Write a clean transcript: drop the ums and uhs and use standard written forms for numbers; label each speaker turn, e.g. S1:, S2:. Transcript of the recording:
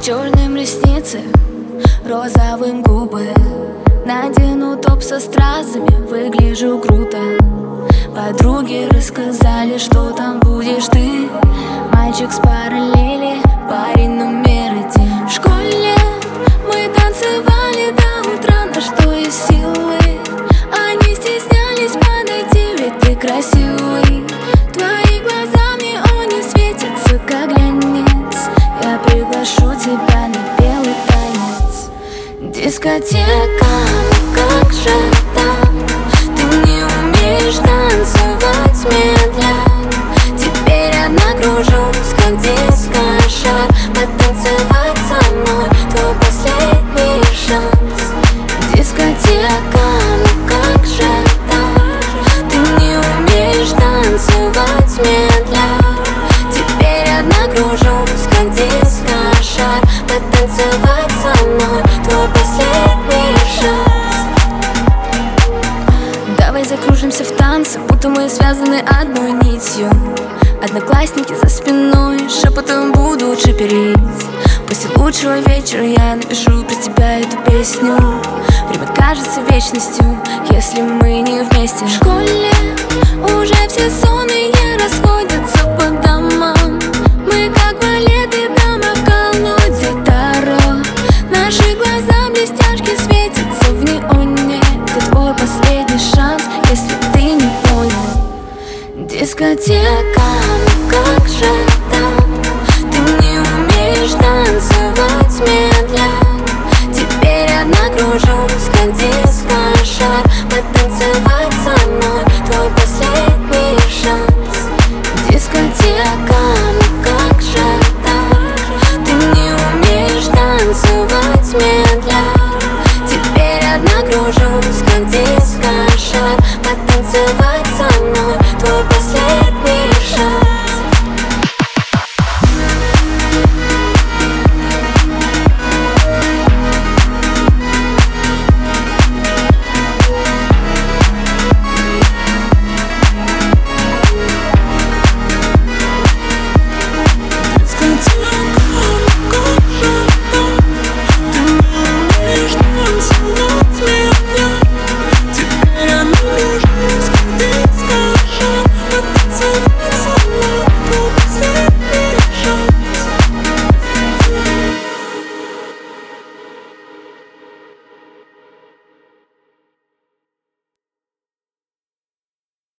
S1: черным ресницы, розовым губы. Надену топ со стразами, выгляжу круто. Подруги рассказали, что там будешь ты. Мальчик с параллели, парень номер 1. В школе мы танцевали до утра, на что есть силы. Они стеснялись подойти, ведь ты красивый. Твои глаза в неоне светятся, как глянец. Я приглашу тебя на белый танец. Дискотека, ну как же так? Ты не умеешь танцевать медленно. Теперь одна кружусь, как диско-шар. Потанцевать со мной твой последний шанс. Дискотека, ну как же так? Ты не умеешь танцевать медленно. Теперь одна кружусь, как диско-шар. Потанцевать со мной твой последний шанс. Давай закружимся в танце, будто мы связаны одной нитью. Одноклассники за спиной, шепотом буду шиперить. После лучшего вечера я напишу про тебя эту песню. Время кажется вечностью, если мы не вместе. В школе уже все сонные расходятся.